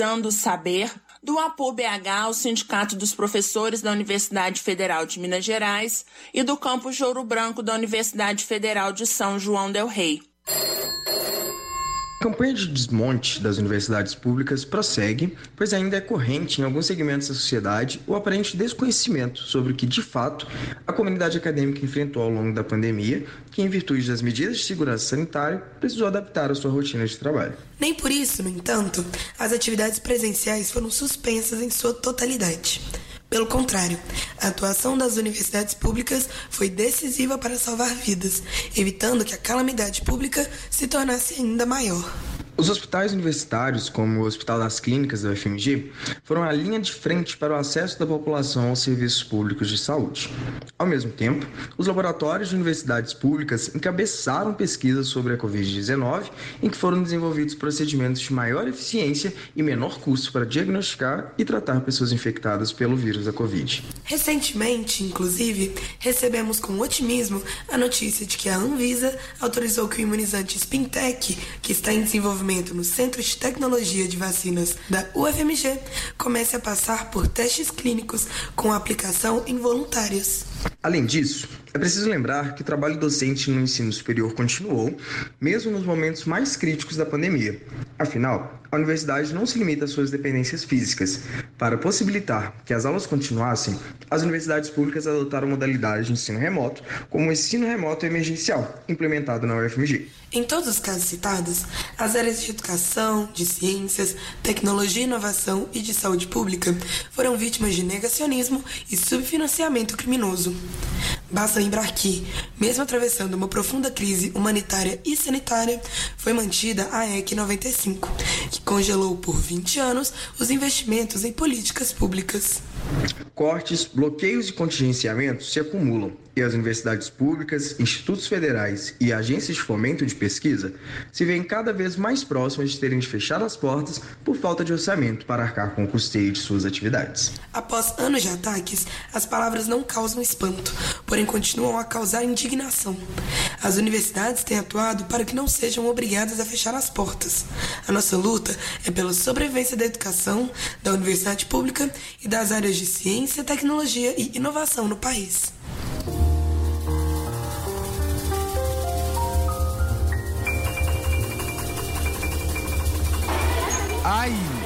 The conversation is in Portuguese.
Dando Saber, do APO BH, o Sindicato dos Professores da Universidade Federal de Minas Gerais, e do Campus de Ouro Branco da Universidade Federal de São João del Rei. A campanha de desmonte das universidades públicas prossegue, pois ainda é corrente em alguns segmentos da sociedade o aparente desconhecimento sobre o que, de fato, a comunidade acadêmica enfrentou ao longo da pandemia, que, em virtude das medidas de segurança sanitária, precisou adaptar a sua rotina de trabalho. Nem por isso, no entanto, as atividades presenciais foram suspensas em sua totalidade. Pelo contrário, a atuação das universidades públicas foi decisiva para salvar vidas, evitando que a calamidade pública se tornasse ainda maior. Os hospitais universitários, como o Hospital das Clínicas da UFMG, foram a linha de frente para o acesso da população aos serviços públicos de saúde. Ao mesmo tempo, os laboratórios de universidades públicas encabeçaram pesquisas sobre a Covid-19, em que foram desenvolvidos procedimentos de maior eficiência e menor custo para diagnosticar e tratar pessoas infectadas pelo vírus da Covid. Recentemente, inclusive, recebemos com otimismo a notícia de que a Anvisa autorizou que o imunizante Spintec, que está em desenvolvimento no Centro de Tecnologia de Vacinas da UFMG, comece a passar por testes clínicos com aplicação em voluntários. Além disso, é preciso lembrar que o trabalho docente no ensino superior continuou, mesmo nos momentos mais críticos da pandemia. Afinal, a universidade não se limita às suas dependências físicas. Para possibilitar que as aulas continuassem, as universidades públicas adotaram modalidades de ensino remoto, como o ensino remoto emergencial, implementado na UFMG. Em todos os casos citados, as áreas de educação, de ciências, tecnologia e inovação e de saúde pública foram vítimas de negacionismo e subfinanciamento criminoso. Basta lembrar que, mesmo atravessando uma profunda crise humanitária e sanitária, foi mantida a EC 95, que congelou por 20 anos os investimentos em políticas públicas. Cortes, bloqueios e contingenciamentos se acumulam e as universidades públicas, institutos federais e agências de fomento de pesquisa se veem cada vez mais próximas de terem de fechar as portas por falta de orçamento para arcar com o custeio de suas atividades. Após anos de ataques, as palavras não causam espanto, porém continuam a causar indignação. As universidades têm atuado para que não sejam obrigadas a fechar as portas. A nossa luta é pela sobrevivência da educação, da universidade pública e das áreas de ciência, tecnologia e inovação no país. Ai!